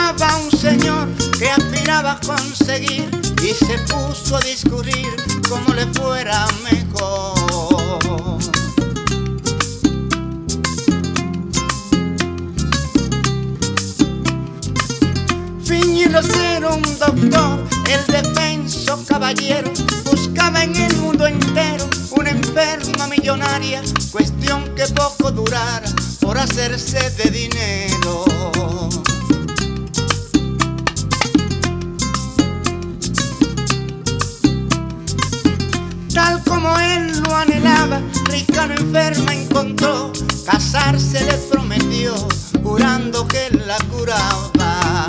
llegaba un señor que aspiraba a conseguir y se puso a discurrir cómo le fuera mejor. Fingiendo ser un doctor, el defenso caballero buscaba en el mundo entero una enferma millonaria, cuestión que poco durara por hacerse de dinero. Tal como él lo anhelaba, rica no enferma encontró, casarse le prometió, jurando que la curaba.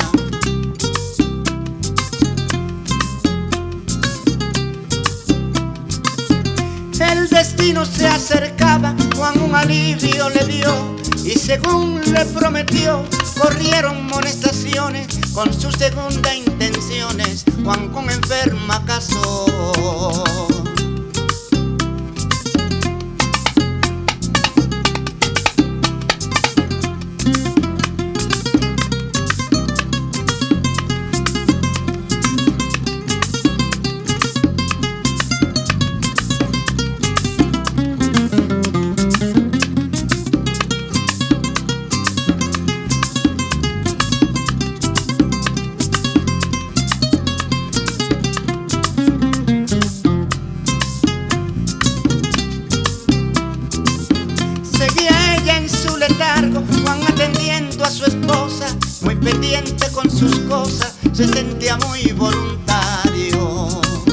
El destino se acercaba, Juan un alivio le dio y según le prometió, corrieron molestaciones con su segunda intenciones. Juan con enferma casó. Seguía ella en su letargo, Juan atendiendo a su esposa, muy pendiente con sus cosas, se sentía muy voluntario.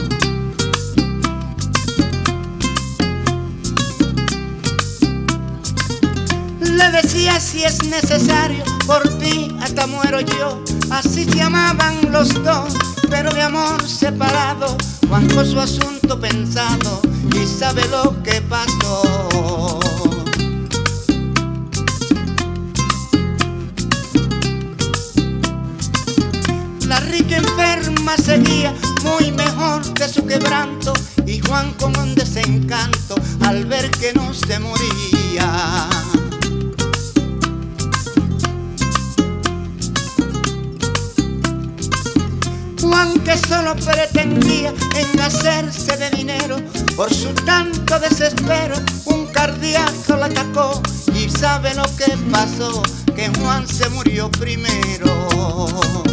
Le decía si es necesario, por ti hasta muero yo. Así se amaban los dos, pero de amor separado. Juan con su asunto pensado y sabe lo que pasó. La rica enferma seguía muy mejor que su quebranto y Juan con un desencanto al ver que no se moría. Juan que solo pretendía en hacerse de dinero, por su tanto desespero un cardíaco la atacó y sabe lo que pasó, que Juan se murió primero.